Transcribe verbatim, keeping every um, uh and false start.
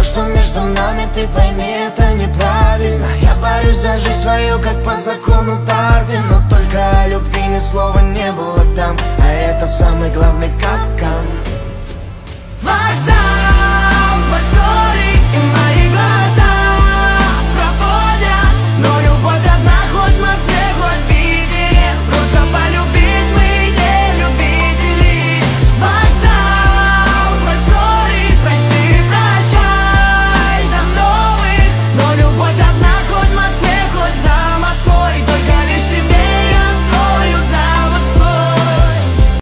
что между нами, ты пойми, это неправильно. Я борюсь за жизнь свою, как по закону Дарвина, но только о любви ни слова не было там, а это самый главный капкан.